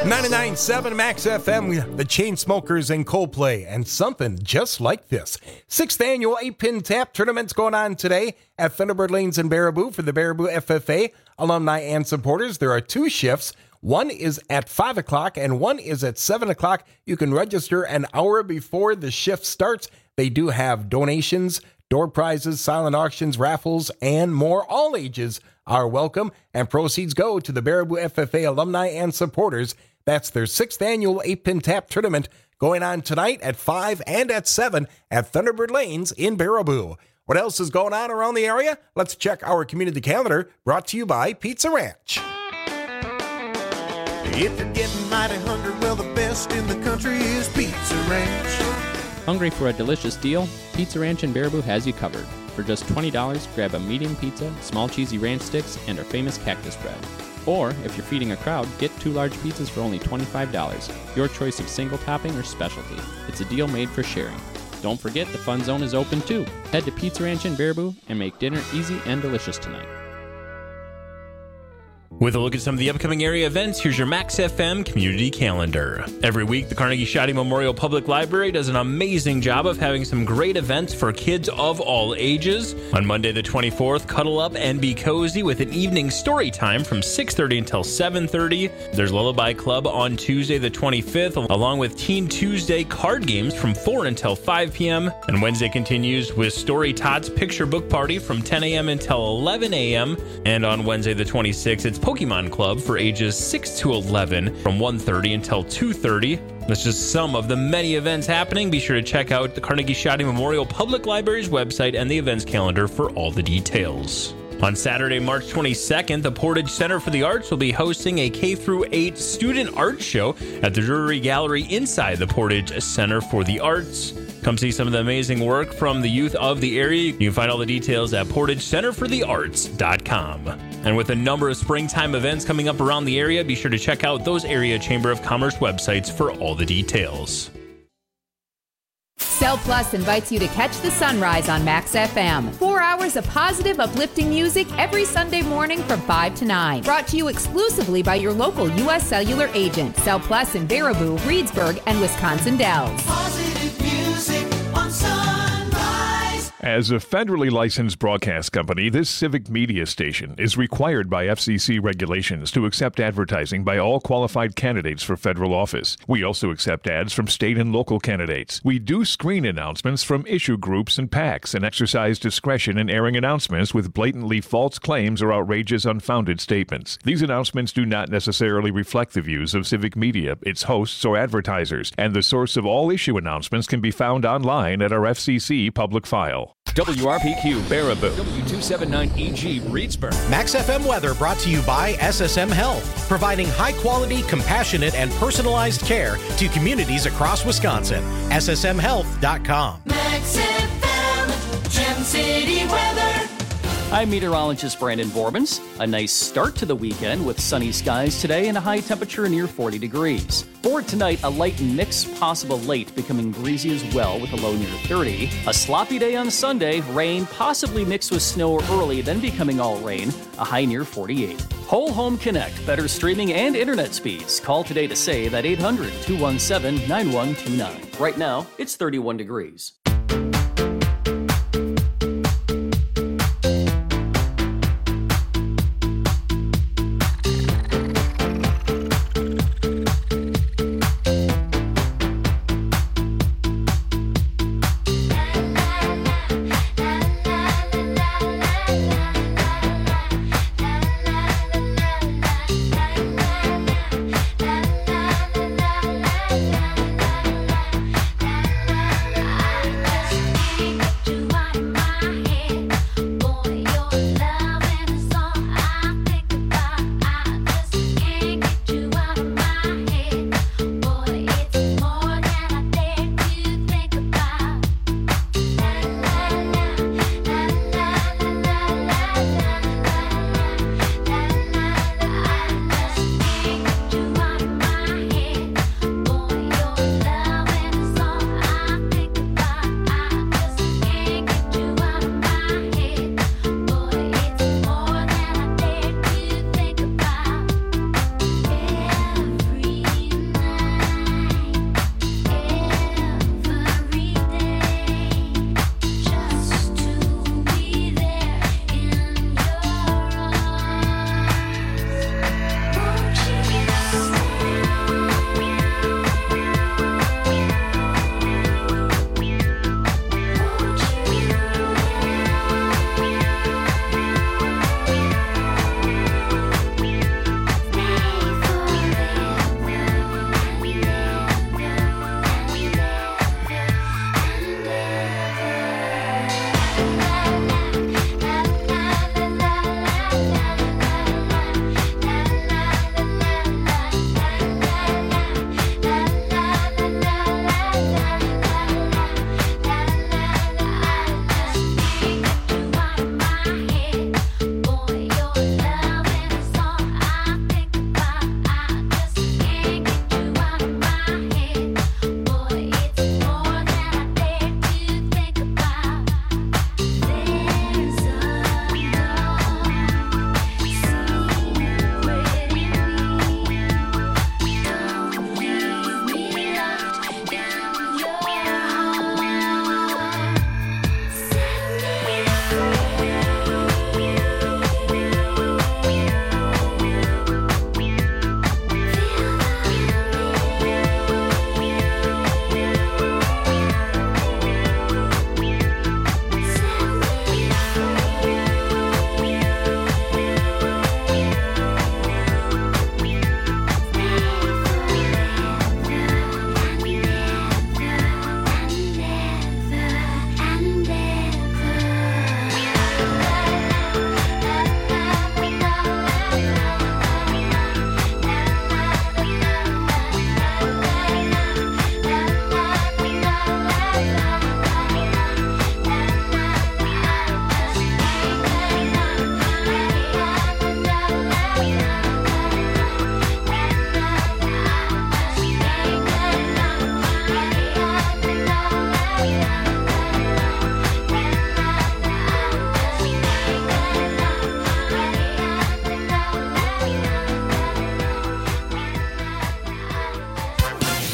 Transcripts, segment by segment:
99.7 Max FM, the Chainsmokers and Coldplay, and something just like this. 6th annual 8-pin tap tournament's going on today at Thunderbird Lanes in Baraboo for the Baraboo FFA alumni and supporters. There are 2 shifts. One is at 5 o'clock and one is at 7 o'clock. You can register an hour before the shift starts. They do have donations, door prizes, silent auctions, raffles, and more. All ages are welcome, and proceeds go to the Baraboo FFA alumni and supporters. That's their 6th annual 8-pin tap tournament going on tonight at 5 and at 7 at Thunderbird Lanes in Baraboo. What else is going on around the area? Let's check our community calendar, brought to you by Pizza Ranch. If you're getting mighty hungry, well, the best in the country is Pizza Ranch. Hungry for a delicious deal? Pizza Ranch in Baraboo has you covered. For just $20, grab a medium pizza, small cheesy ranch sticks, and our famous cactus bread. Or, if you're feeding a crowd, get 2 large pizzas for only $25. Your choice of single topping or specialty. It's a deal made for sharing. Don't forget the Fun Zone is open too. Head to Pizza Ranch in Baraboo and make dinner easy and delicious tonight. With a look at some of the upcoming area events, here's your Max FM community calendar. Every week, the Carnegie Shotty Memorial Public Library does an amazing job of having some great events for kids of all ages. On Monday the 24th, cuddle up and be cozy with an evening story time from 6:30 until 7:30. There's Lullaby Club on Tuesday the 25th, along with Teen Tuesday card games from 4 until 5 p.m. And Wednesday continues with Story Tots Picture Book Party from 10 a.m. until 11 a.m. And on Wednesday the 26th, it's Pokemon Club for ages 6 to 11 from 1:30 until 2:30. That's just some of the many events happening. Be sure to check out the Carnegie Shotty Memorial Public Library's website and the events calendar for all the details. On Saturday, March 22nd, the Portage Center for the Arts will be hosting a K-8 student art show at the Drury Gallery inside the Portage Center for the Arts. Come see some of the amazing work from the youth of the area. You can find all the details at portagecenterforthearts.com. And with a number of springtime events coming up around the area, be sure to check out those area Chamber of Commerce websites for all the details. Cell Plus invites you to catch the sunrise on Max FM. 4 hours of positive, uplifting music every Sunday morning from 5 to 9. Brought to you exclusively by your local U.S. Cellular agent. Cell Plus in Baraboo, Reedsburg, and Wisconsin Dells. Positive music on Sunrise. As a federally licensed broadcast company, this civic media station is required by FCC regulations to accept advertising by all qualified candidates for federal office. We also accept ads from state and local candidates. We do screen announcements from issue groups and PACs and exercise discretion in airing announcements with blatantly false claims or outrageous, unfounded statements. These announcements do not necessarily reflect the views of civic media, its hosts, or advertisers, and the source of all issue announcements can be found online at our FCC public file. WRPQ Baraboo, W279EG Reedsburg. Max FM weather brought to you by SSM Health, providing high-quality, compassionate, and personalized care to communities across Wisconsin. SSMHealth.com. Max FM, Gem City weather. I'm meteorologist Brandon Borbans. A nice start to the weekend with sunny skies today and a high temperature near 40 degrees. For tonight, a light mix possible late, becoming breezy as well with a low near 30. A sloppy day on Sunday, rain possibly mixed with snow early, then becoming all rain, a high near 48. Whole Home Connect, better streaming and internet speeds. Call today to save at 800-217-9129. Right now, it's 31 degrees.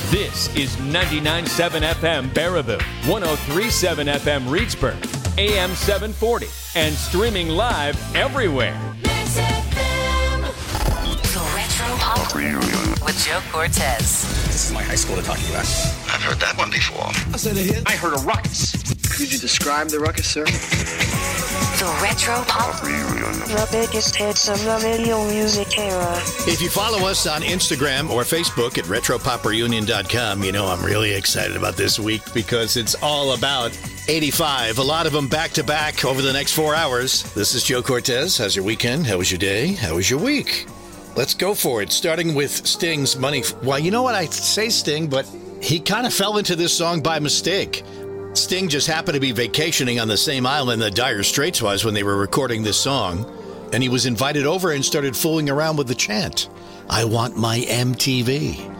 This is 99.7 FM Baraboo, 103.7 FM Reedsburg, AM 740, and streaming live everywhere. The Retro Pop Reunion with Joe Cortez. This is my high school they're talking about. I've heard that one before. I said a hit. I heard a ruckus. Could you describe the ruckus, sir? The Retro Pop Reunion. The biggest hits of the video music era. If you follow us on Instagram or Facebook at RetroPopReunion.com, you know I'm really excited about this week because it's all about 85. A lot of them back-to-back over the next 4 hours. This is Joe Cortez. How's your weekend? How was your day? How was your week? Let's go for it, starting with Sting's Money. Well, you know what? I say Sting, but he kind of fell into this song by mistake. Sting just happened to be vacationing on the same island that Dire Straits was when they were recording this song, and he was invited over and started fooling around with the chant, "I want my MTV."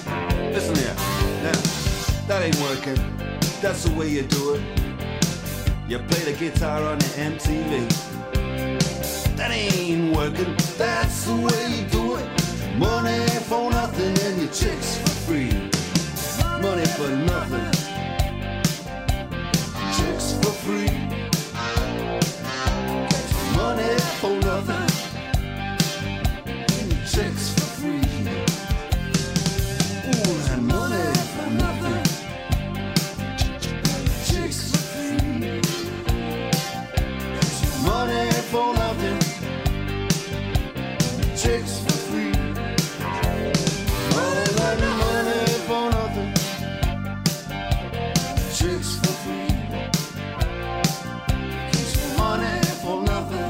That ain't working. That's the way you do it. You play the guitar on the MTV. That ain't working, that's the way you do it. Money for nothing and your chicks for free. Money for nothing, chicks for free. Money for nothing, and your chicks for free. Ooh, and money for nothing, chicks for free. Money for nothing, chicks for free. All that money for nothing, chicks for free. Money for nothing,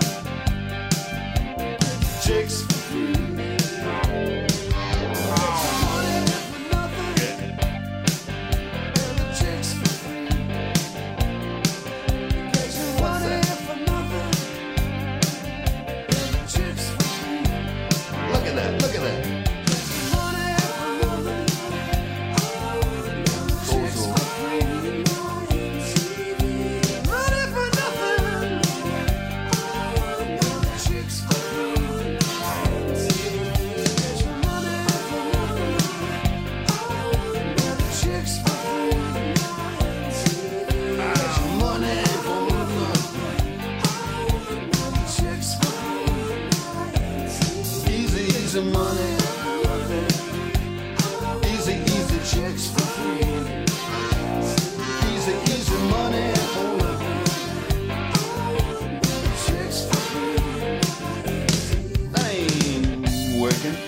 chicks for free. Money for nothing, chicks for free. Money for nothing, chicks for free. Look at that, look at that. Money for nothing, chicks for free. Money for nothing, chicks for free. Money for nothing, chicks for free. Money for nothing, chicks for free. Easy, easy money. Easy, easy chicks for free. Easy, easy money for nothing. Chicks for free. That ain't working.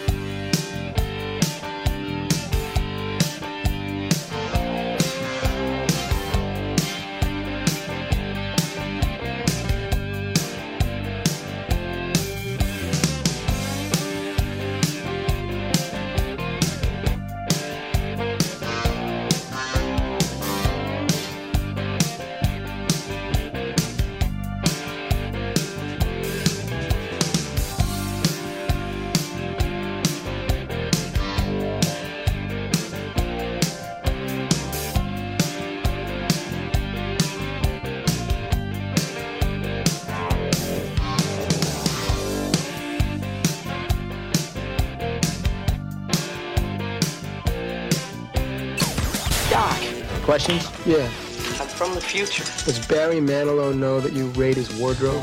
Doc. Questions? Yeah. I'm from the future. Does Barry Manilow know that you raid his wardrobe?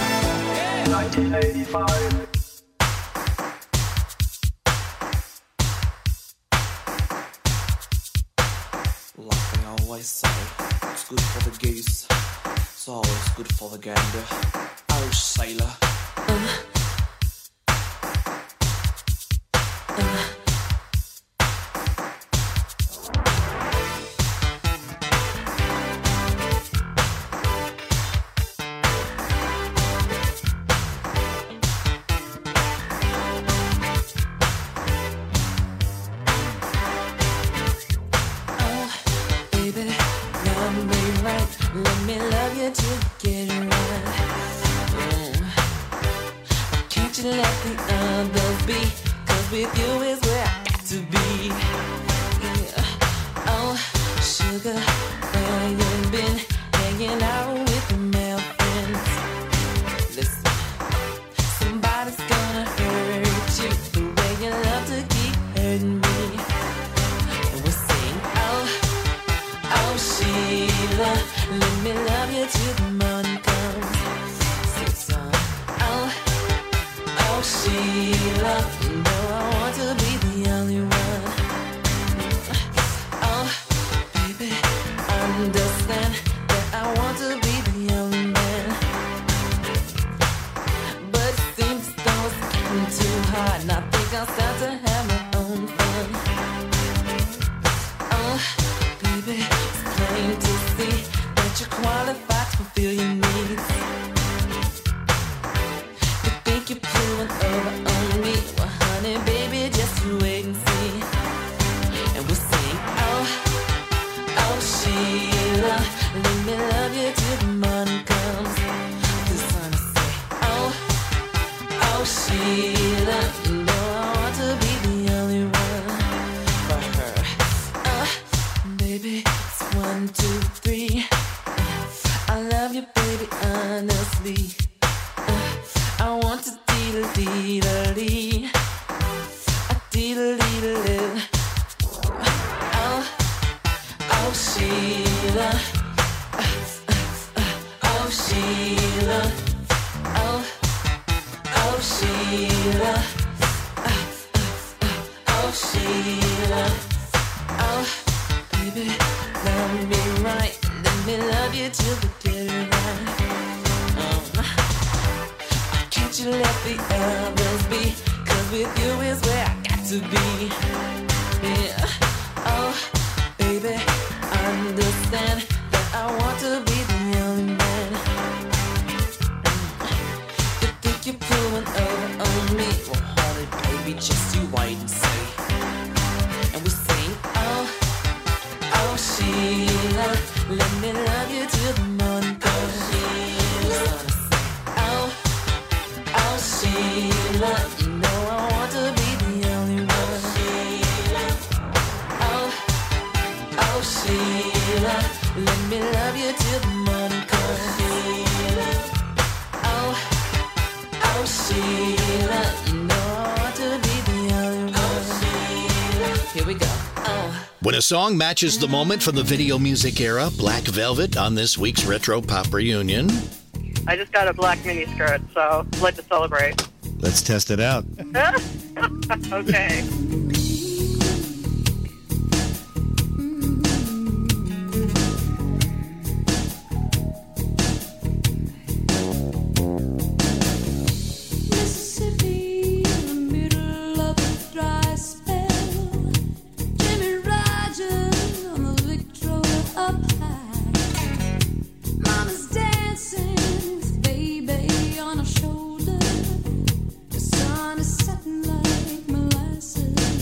1985. Like they always say, it's good for the geese. It's always good for the gander. Oh, sailor. Baby, love me right. Let me love you till you get it right. Can't you let the others be? 'Cause with you is where I got to be. Yeah. Oh, sugar, where you been? Hanging out with the male friends. Listen, somebody's gonna hurt you the way you love to keep hurting me. And we'll sing, oh, oh Sheila, let me love you till the morning comes. Sing song, oh, oh Sheila, no, I want to be the only one. Oh, baby, understand that I want to be the only man. But it seems as though it's getting too hard, and I think I'll start to have my own fun. Oh, baby, it's plain to see that you're qualified to fulfill your needs. You think you're pulling over on me? Well, honey, baby, just you wait and see. And we'll sing, oh, oh, Sheila, let me love you till the morning comes. The sun will say, oh, oh, Sheila, no, I want to be the only one for her. Baby, it's 1, 2, 3. I love you, Sheila. Oh, Sheila. Oh, Sheila. Oh, Sheila. Oh, baby, love me right. Let me love you till the dead of night. Why can't you let the others be? 'Cause with you is where I got to be. Yeah. Oh, baby, understand that I want to be the only man. You think you're pulling over on me? Well, honey, baby, just you wait and see. And we sing, oh, Sheila, let me love you till the morning comes. Oh, Sheila, you know I want to be the only one. Oh, Sheila, let me love you till the morning comes. Oh, Sheila, you know I want to be the only one. Here we go. When a song matches the moment from the video music era, Black Velvet on this week's Retro Pop Reunion. I just got a black mini skirt, so I'd like to celebrate. Let's test it out. Okay. Mississippi, in the middle of a dry spell. Jimmy Rogers on the Victrola up high. Mama's dancing with baby on her shoulder. The sun is setting like molasses.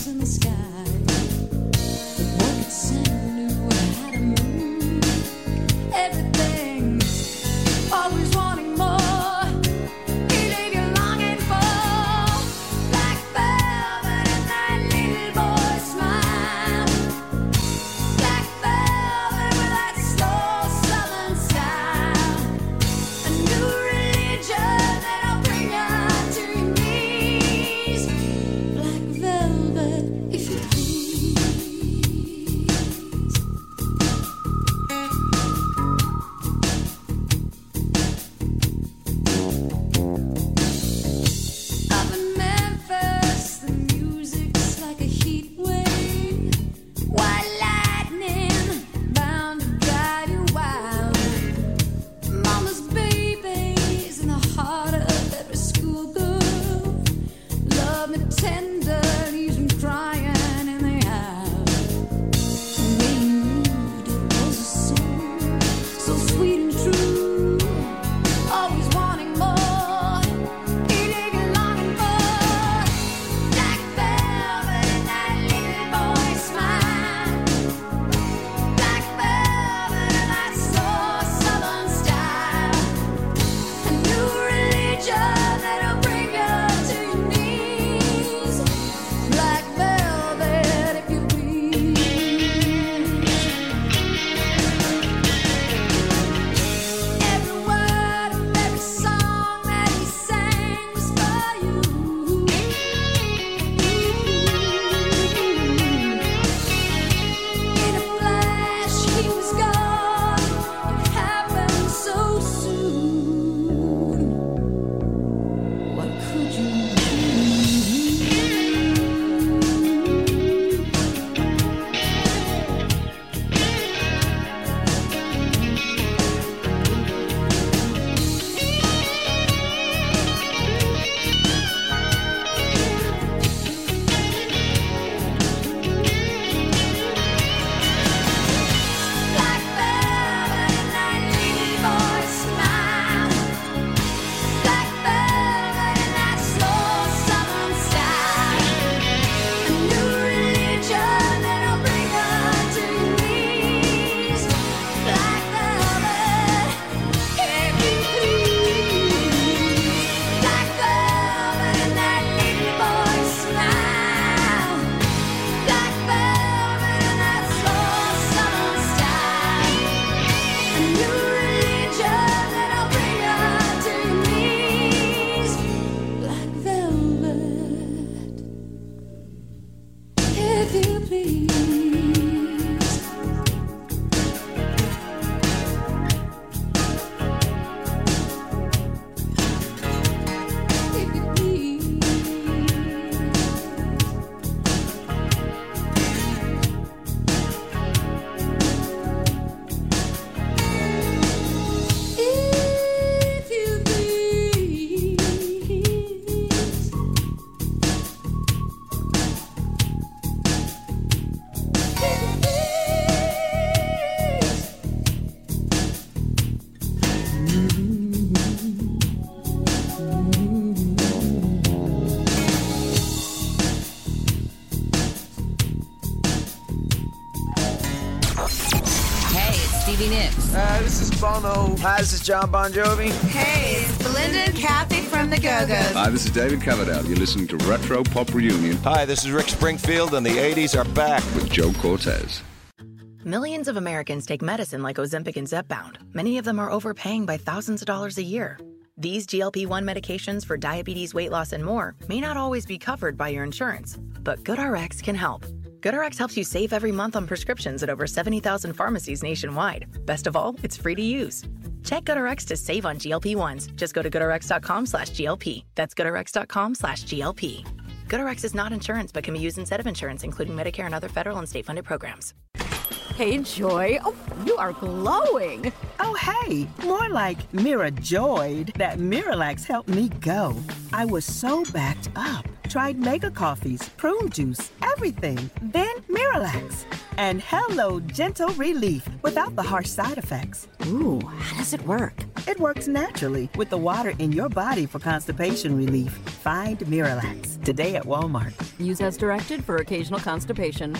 Stevie Nicks. This is Bono. Hi, this is John Bon Jovi. Hey, it's Belinda and Kathy from the Go-Go's. Hi, this is David Coverdale. You're listening to Retro Pop Reunion. Hi, this is Rick Springfield, and the 80s are back. With Joe Cortez. Millions of Americans take medicine like Ozempic and Zepbound. Many of them are overpaying by thousands of dollars a year. These GLP-1 medications for diabetes, weight loss, and more may not always be covered by your insurance, but GoodRx can help. GoodRx helps you save every month on prescriptions at over 70,000 pharmacies nationwide. Best of all, it's free to use. Check GoodRx to save on GLP-1s. Just go to GoodRx.com/GLP. That's GoodRx.com/GLP. GoodRx is not insurance, but can be used instead of insurance, including Medicare and other federal and state-funded programs. Hey, Joy. Oh, you are glowing. Oh, hey. More like Mira joyed that Miralax helped me go. I was so backed up. Tried mega coffees, prune juice, everything. Then Miralax. And hello, gentle relief without the harsh side effects. Ooh, how does it work? It works naturally with the water in your body for constipation relief. Find Miralax today at Walmart. Use as directed for occasional constipation.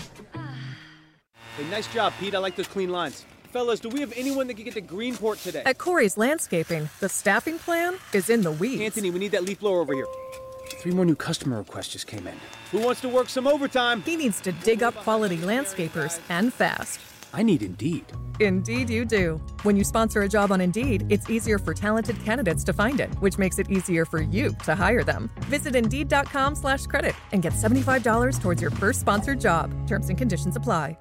Hey, nice job, Pete. I like those clean lines. Fellas, do we have anyone that can get to Greenport today? At Corey's Landscaping, the staffing plan is in the weeds. Anthony, we need that leaf blower over here. 3 more new customer requests just came in. Who wants to work some overtime? He needs to dig up quality landscapers, and fast. I need Indeed. Indeed you do. When you sponsor a job on Indeed, it's easier for talented candidates to find it, which makes it easier for you to hire them. Visit Indeed.com/credit and get $75 towards your first sponsored job. Terms and conditions apply.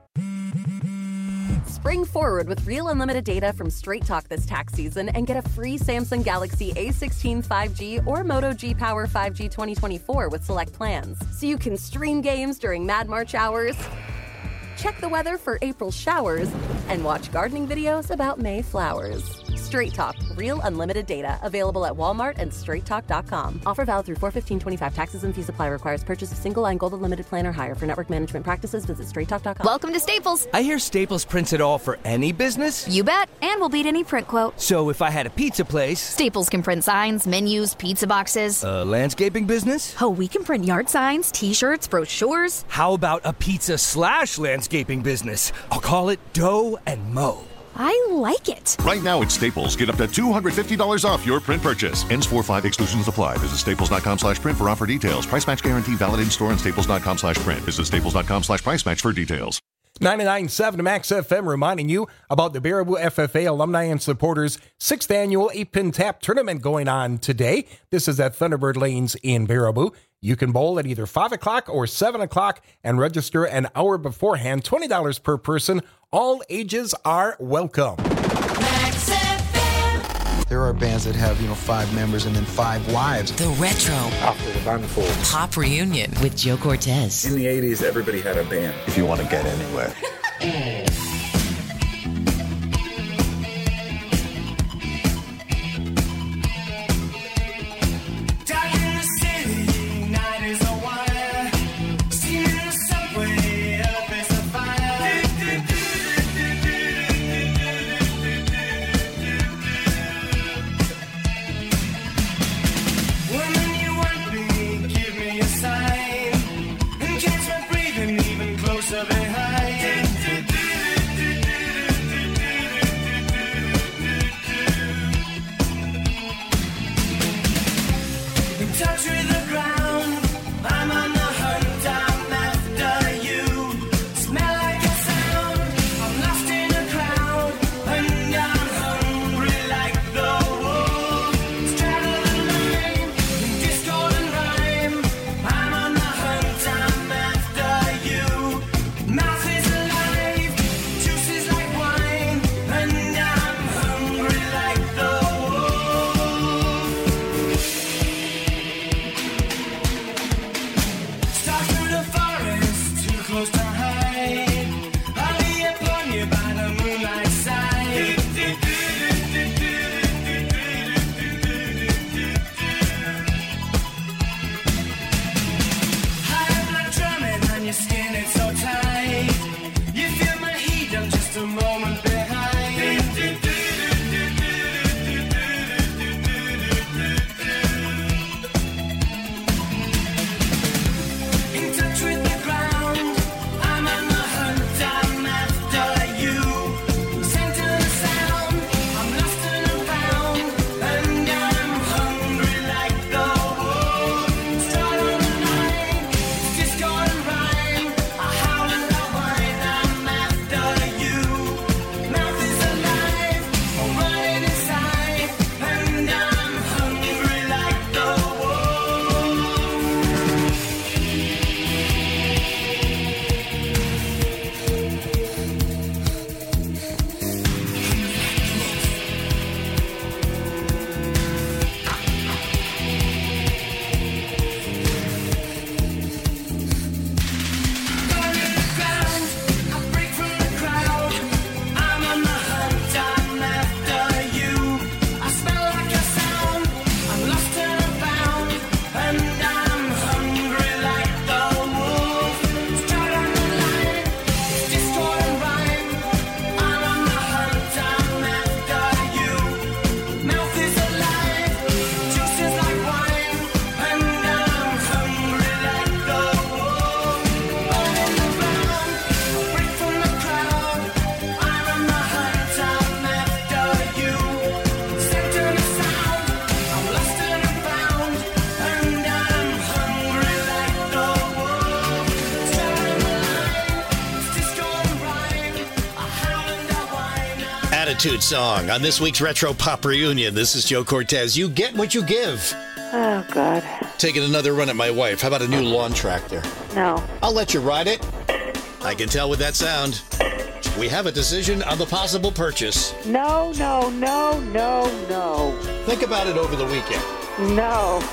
Spring forward with real unlimited data from Straight Talk this tax season and get a free Samsung Galaxy A16 5G or Moto G Power 5G 2024 with select plans. So you can stream games during Mad March hours, check the weather for April showers, and watch gardening videos about May flowers. Straight Talk, real unlimited data. Available at Walmart and straighttalk.com. Offer valid through 4/15/25. Taxes and fees apply. Requires purchase of single line gold unlimited plan or higher. For network management practices, visit straighttalk.com. Welcome to Staples. I hear Staples prints it all for any business. You bet. And we'll beat any print quote. So if I had a pizza place... Staples can print signs, menus, pizza boxes. A landscaping business? Oh, we can print yard signs, t-shirts, brochures. How about a pizza/landscaping business? I'll call it Dough and Mo. I like it. Right now at Staples, get up to $250 off your print purchase. Ends 4/5, exclusions apply. Visit staples.com/print for offer details. Price match guarantee valid in store and staples.com/print. Visit staples.com/price match for details. 99.7 Max FM reminding you about the Baraboo FFA alumni and supporters 6th annual 8-pin tap tournament going on today. This is at Thunderbird Lanes in Baraboo. You can bowl at either 5 o'clock or 7 o'clock and register an hour beforehand. $20 per person. All ages are welcome. Max FM. There are bands that have, 5 members and then 5 wives. The Retro After the band falls. Pop Reunion with Joe Cortez. In the 80s, everybody had a band. If you want to get anywhere. Even closer behind. Attitude Song on this week's Retro Pop Reunion. This is Joe Cortez. You get what you give. Oh, God. Taking another run at my wife. How about a new lawn tractor? No. I'll let you ride it. I can tell with that sound. We have a decision on the possible purchase. No. Think about it over the weekend. No.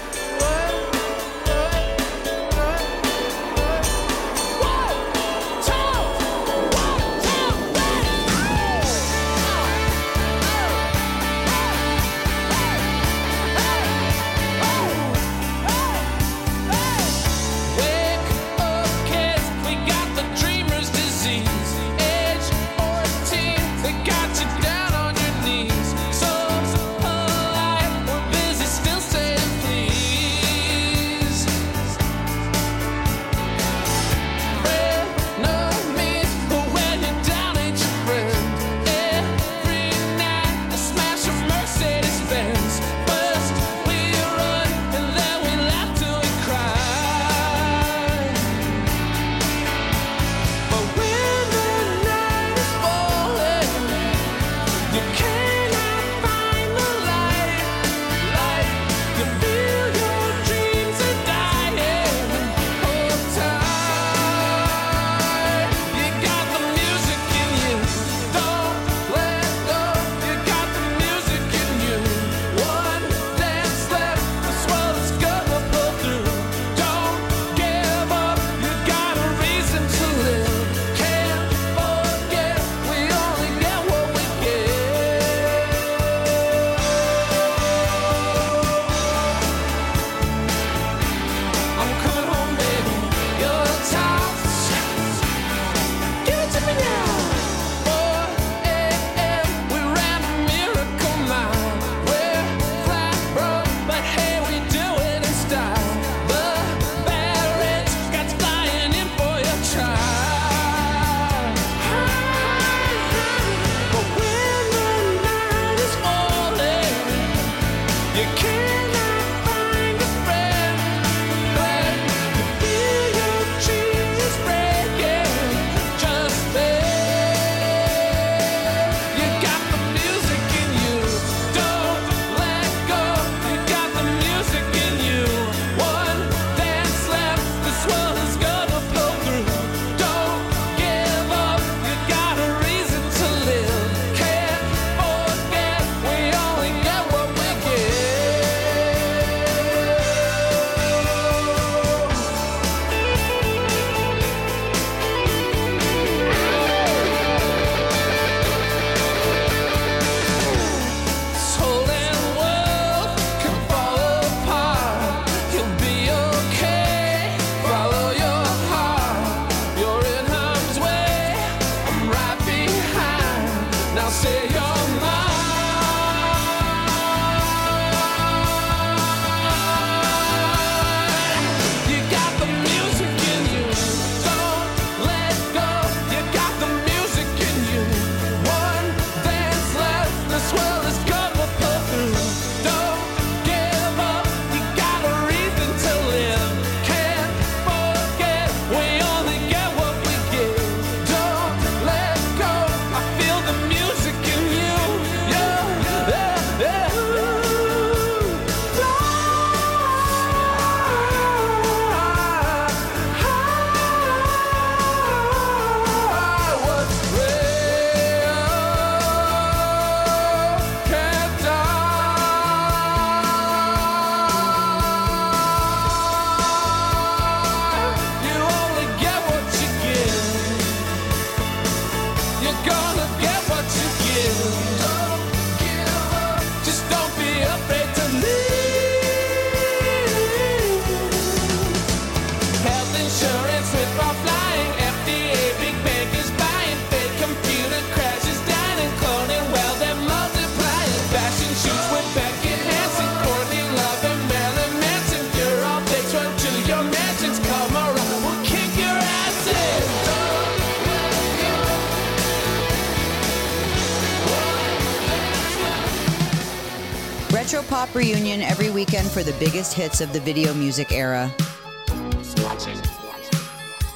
Retro Pop Reunion every weekend for the biggest hits of the video music era.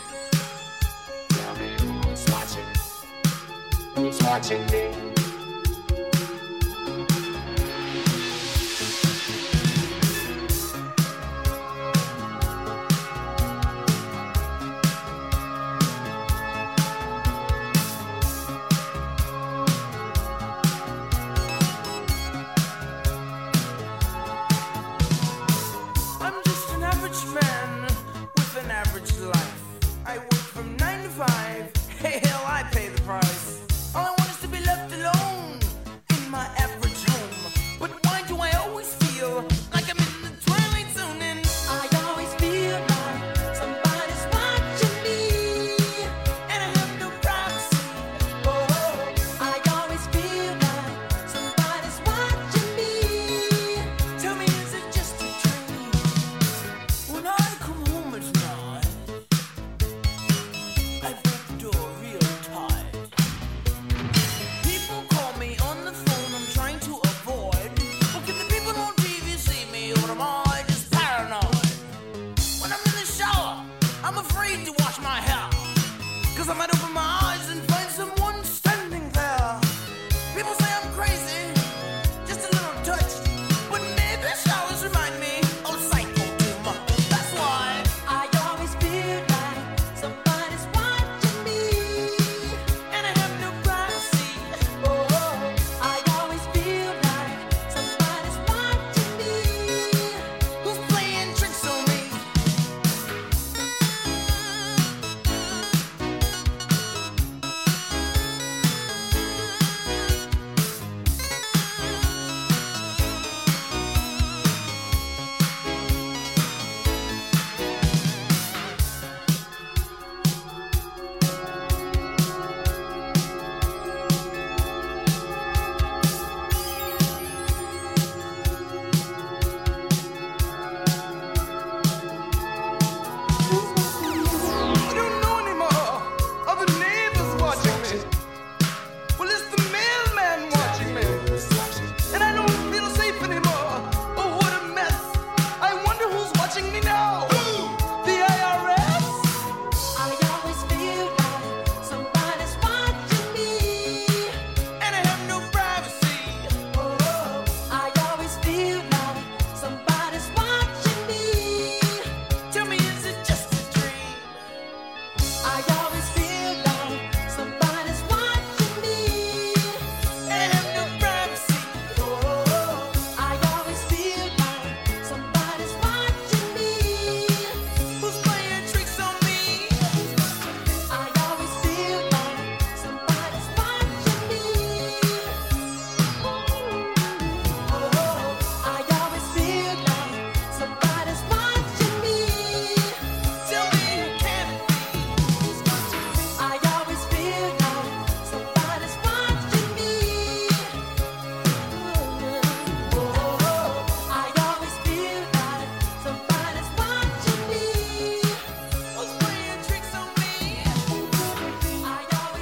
Who's watching me?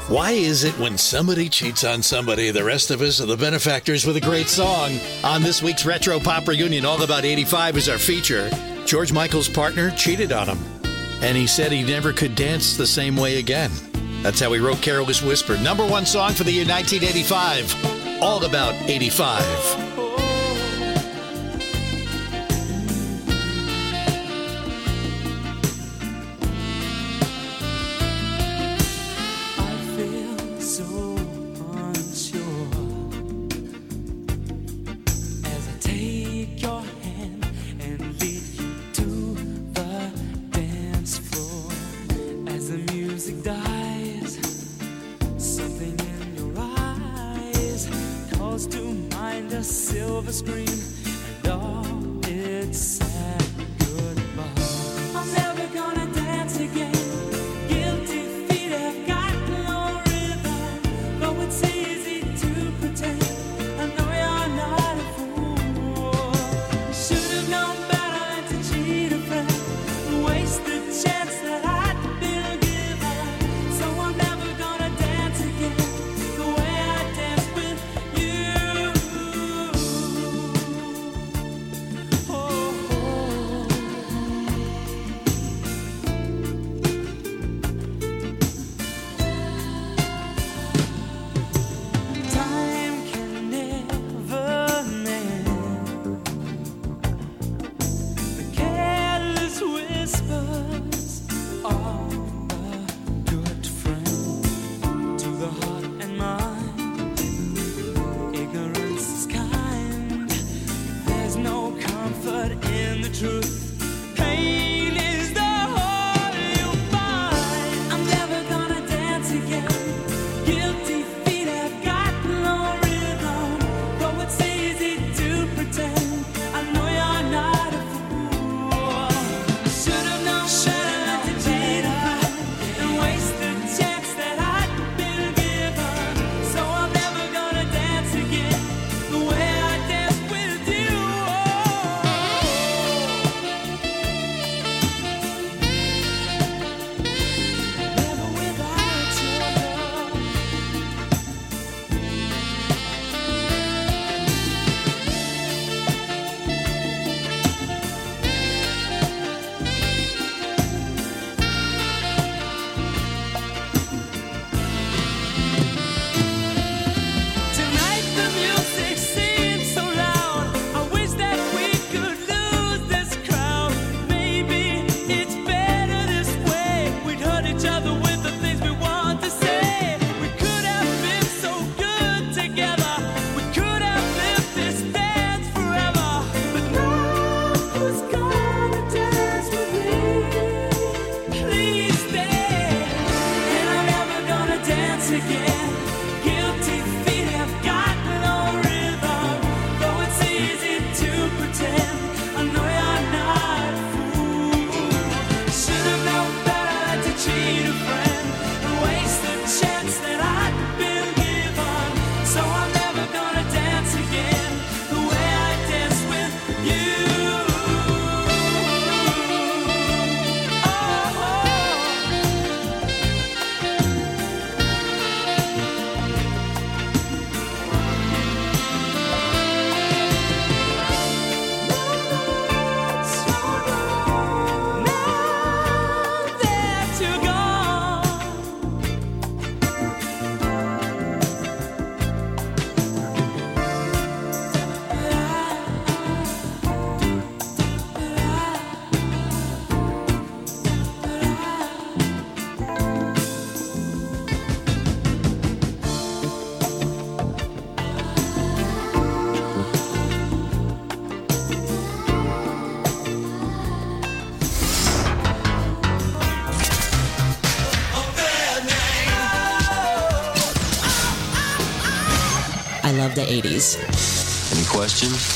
Why is it when somebody cheats on somebody, the rest of us are the benefactors with a great song? On this week's Retro Pop Reunion, All About 85 is our feature. George Michael's partner cheated on him, and he said he never could dance the same way again. That's how he wrote Careless Whisper. Number one song for the year 1985, All About 85. I love the 80s. Any questions?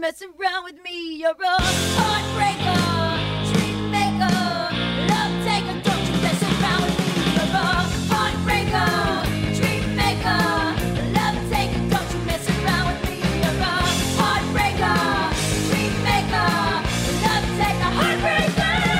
mess around with me. You're a heartbreaker, dream maker, love taker. Don't you mess around with me. You're a heartbreaker, dream maker, love taker. Don't you mess around with me. You're a heartbreaker, dream maker, love taker, heartbreaker.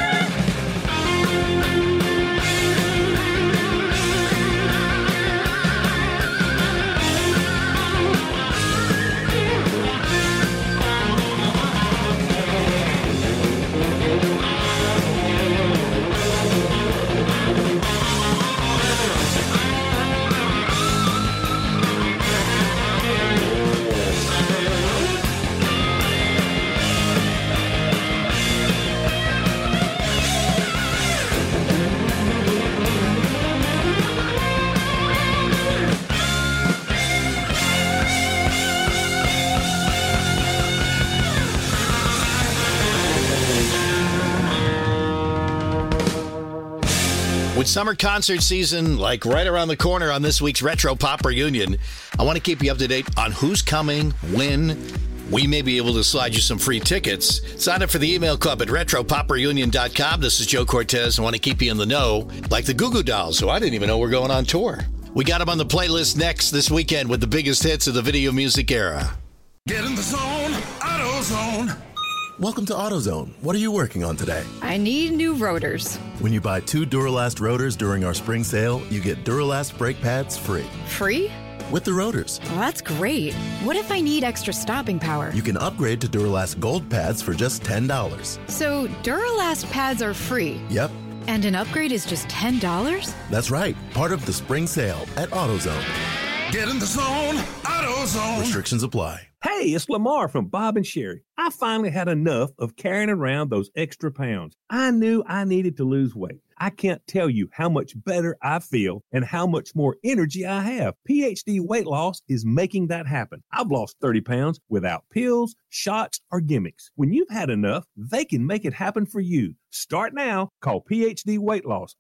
With summer concert season like right around the corner on this week's Retro Pop Reunion, I want to keep you up to date on who's coming, when. We may be able to slide you some free tickets. Sign up for the email club at retropopreunion.com. This is Joe Cortez. I want to keep you in the know, like the Goo Goo Dolls, who I didn't even know were going on tour. We got them on the playlist next this weekend with the biggest hits of the video music era. Get in the zone, AutoZone. Welcome to AutoZone. What are you working on today? I need new rotors. When you buy 2 Duralast rotors during our spring sale, you get Duralast brake pads free. Free? With the rotors. Well, that's great. What if I need extra stopping power? You can upgrade to Duralast Gold pads for just $10. So Duralast pads are free? Yep. And an upgrade is just $10? That's right. Part of the spring sale at AutoZone. Get in the zone, AutoZone. Restrictions apply. Hey, it's Lamar from Bob and Sherry. I finally had enough of carrying around those extra pounds. I knew I needed to lose weight. I can't tell you how much better I feel and how much more energy I have. PhD Weight Loss is making that happen. I've lost 30 pounds without pills, shots, or gimmicks. When you've had enough, they can make it happen for you. Start now. Call PhD Weight Loss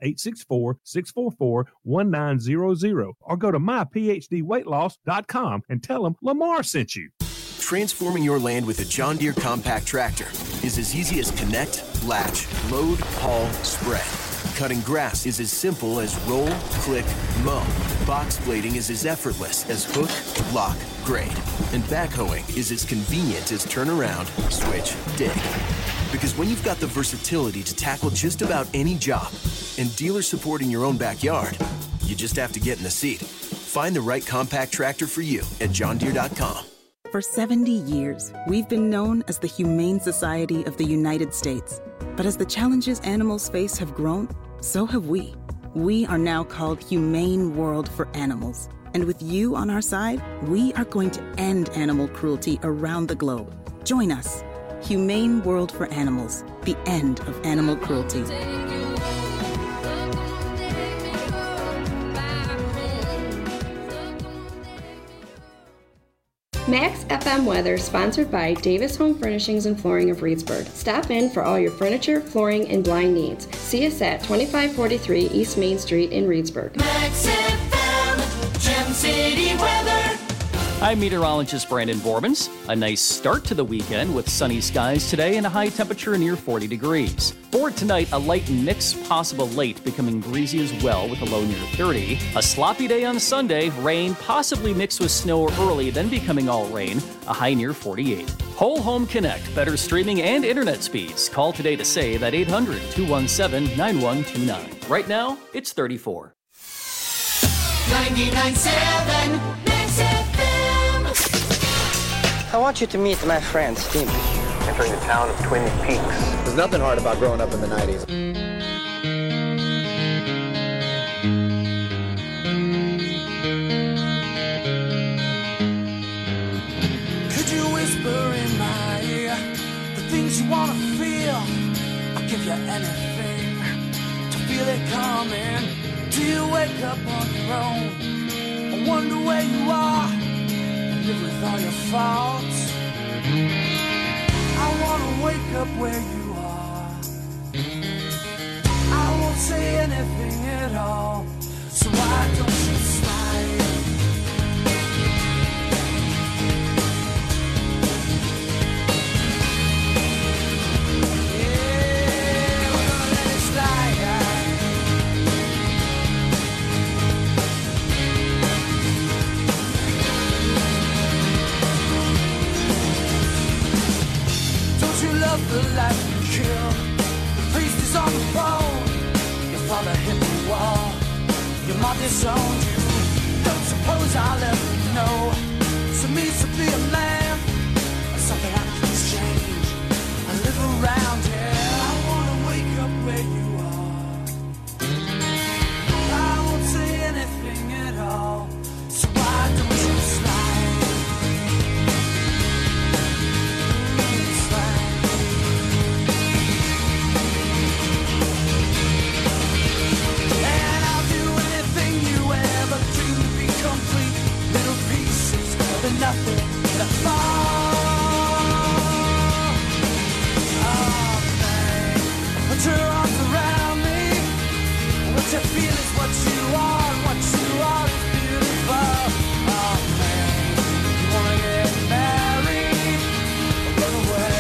864-644-1900 or go to myphdweightloss.com and tell them Lamar sent you. Transforming your land with a John Deere compact tractor is as easy as connect, latch, load, haul, spread. Cutting grass is as simple as roll, click, mow. Box blading is as effortless as hook, lock, grade. And backhoeing is as convenient as turn around, switch, dig. Because when you've got the versatility to tackle just about any job and dealer support in your own backyard, you just have to get in the seat. Find the right compact tractor for you at johndeere.com. For 70 years, we've been known as the Humane Society of the United States. But as the challenges animals face have grown, so have we. We are now called Humane World for Animals. And with you on our side, we are going to end animal cruelty around the globe. Join us. Humane World for Animals. The end of animal cruelty. Max FM weather sponsored by Davis Home Furnishings and Flooring of Reedsburg. Stop in for all your furniture, flooring, and blind needs. See us at 2543 East Main Street in Reedsburg. Max FM, Gem City weather. I'm meteorologist Brandon Borbans. A nice start to the weekend with sunny skies today and a high temperature near 40 degrees. For tonight, a light mix possible late, becoming breezy as well with a low near 30. A sloppy day on Sunday, rain possibly mixed with snow early, then becoming all rain, a high near 48. Whole Home Connect, better streaming and internet speeds. Call today to save at 800-217-9129. Right now, it's 34. 99.7 Max FM. I want you to meet my friend, Steve. Entering the town of Twin Peaks. There's nothing hard about growing up in the 90s. Could you whisper in my ear the things you want to feel? I'll give you anything to feel it coming. Do you wake up on your own? I wonder where you are. Live with all your faults. I wanna wake up where you are. I won't say anything at all. So why don't you smile? I disowned you. Don't suppose I'll ever know. So means to be a man, something I can exchange. I live around here. I wanna wake up where you are. I won't say anything at all. So why don't you slide? Slide. And I'll do anything you ever dreamed to be complete. Little pieces of the nothing that fall. Oh, man. Put your arms around me. What you feel is what you are, and what you are is beautiful. Oh, man. You wanna get married or run away?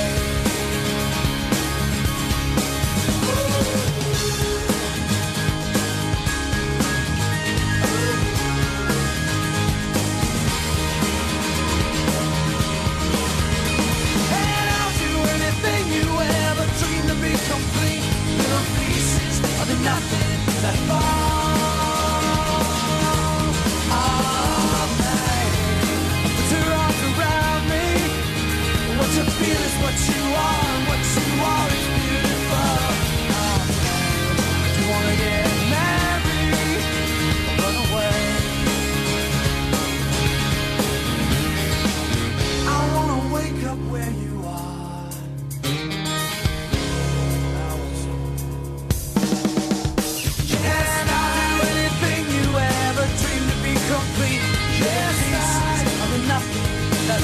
And I'll do anything you ever dreamed to be complete. Little pieces of the nothing that fall. Oh, man. Put your arms around me. What you feel is what you are, and what you are is beautiful. Oh, man. Do you wanna get married or run away? I wanna wake up where you are. And I'll do anything you ever dreamed to be complete. Yes, of the nothing that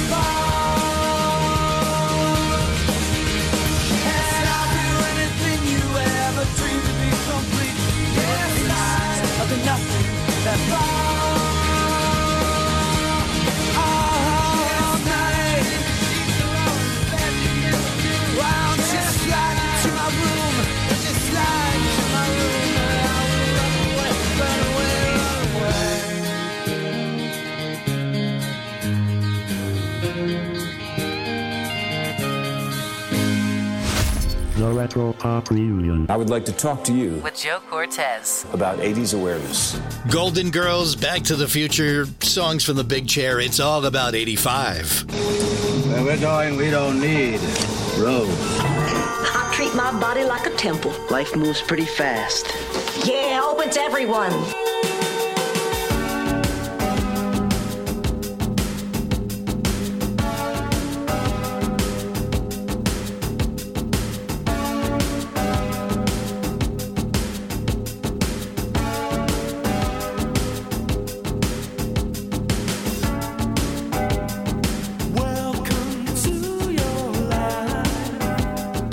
falls. And I'll do anything you ever dreamed to be complete. Yes, of the nothing that falls. All night. Wow, just slide into my room. Just slide into my room. I will run away, run away, run away. The Retro Pop Reunion. I would like to talk to you With Joe Cortez. about 80s awareness. Golden Girls, Back to the Future, songs from the big chair. It's all about 85. Where we're going, we don't need roads. I treat my body like a temple. Life moves pretty fast. Yeah, open to everyone. Welcome to your life.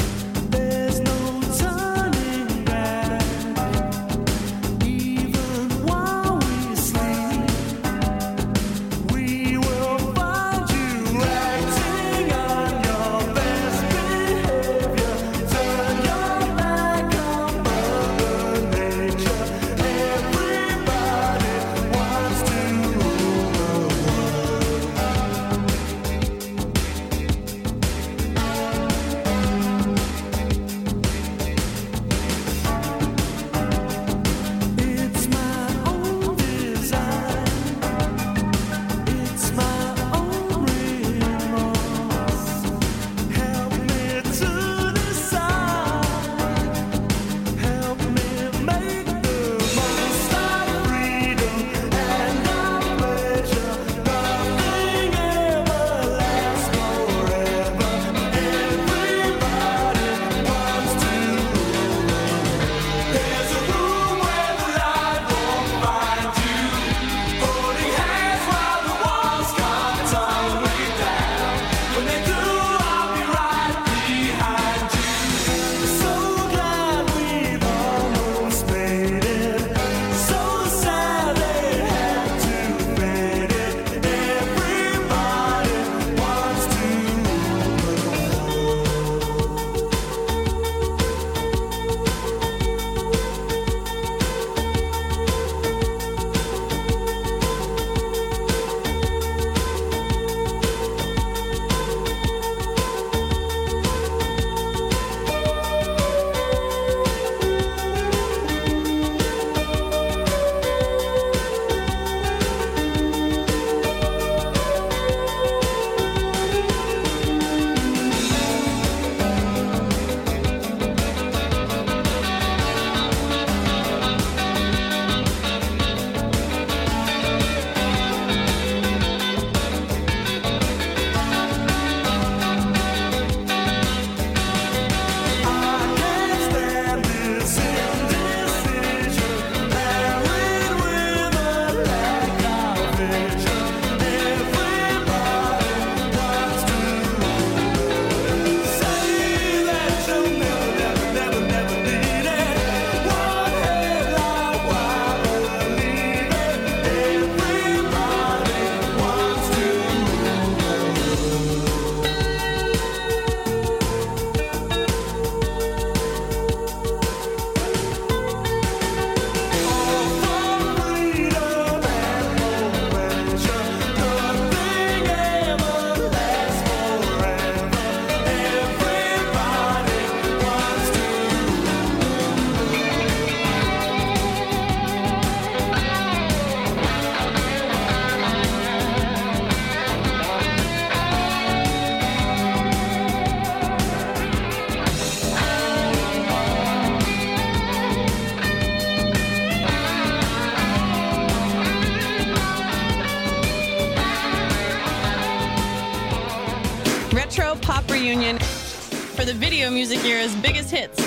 There's no turning back. Even Retro Pop Reunion for the video music era's biggest hits.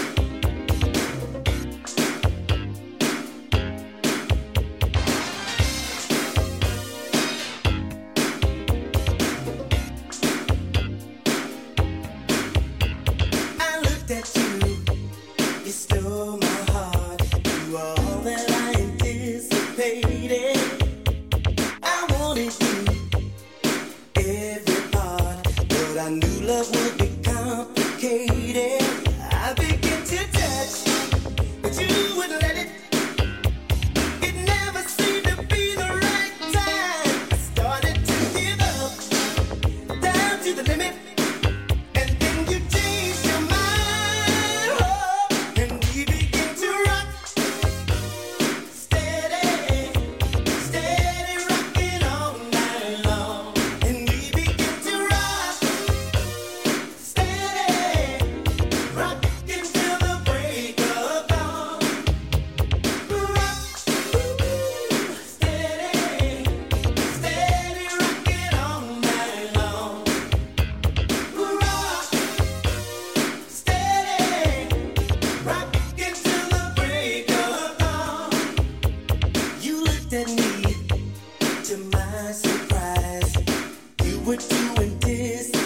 at me, to my surprise, you were doing this.